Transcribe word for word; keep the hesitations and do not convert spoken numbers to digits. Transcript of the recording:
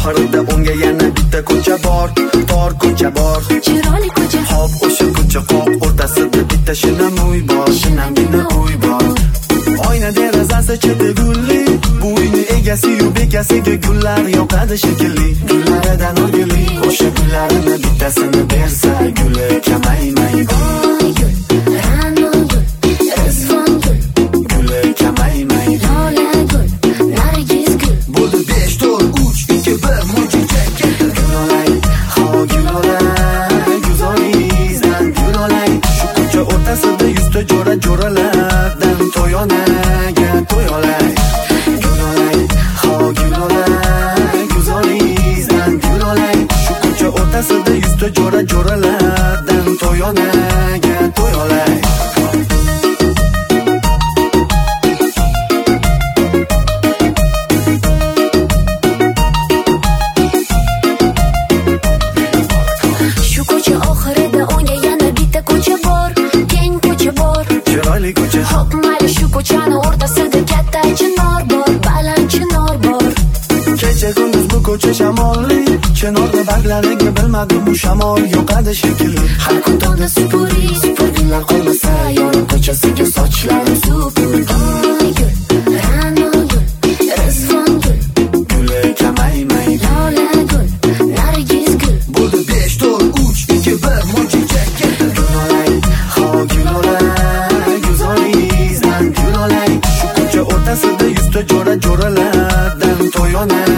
oxirida unga yana bitta ko'cha bor, tor ko'cha bor, chiroyli ko'cha. hop o'sha ko'cha qoq o'rtasida bitta shinam uy bor, shinamgina uy bor. Oyna derazasi cheti gulli, bu uyni egasi-yu bekasiga gullar yoqadi shekilli, gullaridan o'rgili. O'sha gullarini bittasini bersa, guli kamaymaydi. Jo'ra jo'ralardan to'yonaga to'yolay, gulolay, ho gulolay, guzoringizdan gulolay. Shu ko'cha o'rtasida yuzta jo'ra jo'ralardan to'yonaga to'yolay. Shu ko'cha oxirida unga yana bitta ko'cha bor, keng ko'cha bor, chiroyli ko'cha. hop mayli shu ko'chani o'rtasida katta chinor bor, baland chinor bor. Kecha kunduz bu ko'cha shamolli, chinorni barglariga bilmadim bu shamol yoqadi shekilli. Har kun tongda supuri, supurgilar qolmasa, yorim ko'chasiga sochlarim supur. Oy gul, ra'no gul, rizvon gul, Guli kamaymaydi. lola gul, nargiz gul. Bo'ldi besh to'rt uch ikki bir mo'jiza keldi. Gulolay, ho gulolay, guzoringizdan gulolay. Shu ko'cha o'rtasida yuzta jo'ra jo'ralardan to'yonay.